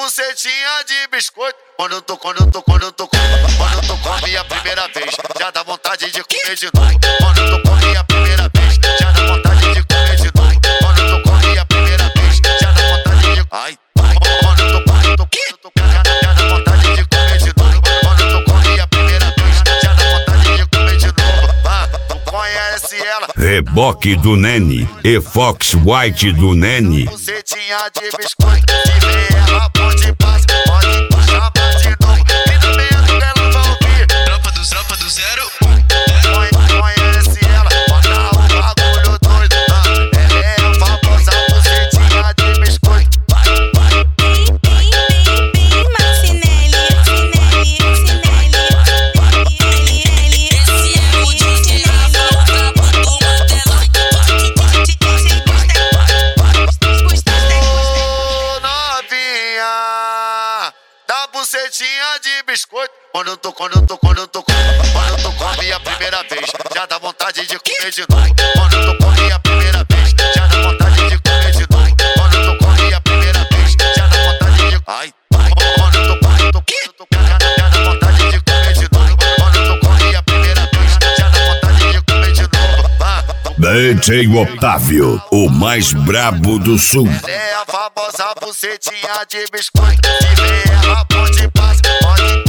bucetinha de biscoito. Quando eu tô come a primeira vez, já dá vontade de comer de novo. Quando eu tô come a primeira vez, já dá vontade de comer de novo. Quando eu tô come a primeira vez, já dá vontade de... Ai, quando eu tô já dá vontade de comer de novo. Quando eu tô come a primeira vez, já dá vontade de comer de novo. Não conhece ela? Reboque do Nene e Fox White do Nene. Bucetinha de biscoito, se vê ela pode passar, pode chamar de novo. E no meio dela vai ouvir Tropa do 01. Conhece ela, bota o bagulho doido. Ela é a famosa bucetinha de biscoito. Marcinelli. Esse é o DJ Rafa, o brabo do Mandelão. Novinha da bucetinha de biscoito. Quando eu tô come a primeira vez, já dá vontade de comer de novo. Quando eu tô come a primeira vez, já dá vontade de comer de novo. Quando eu tô come a primeira vez, já dá vontade de... Ai, quando eu tô já dá vontade de comer de novo. Quando eu tô come a primeira vez, já dá vontade de comer de novo. DJ Otávio, o mais brabo do sul. É a famosa bucetinha de biscoito. Se vê ela pode passar, pode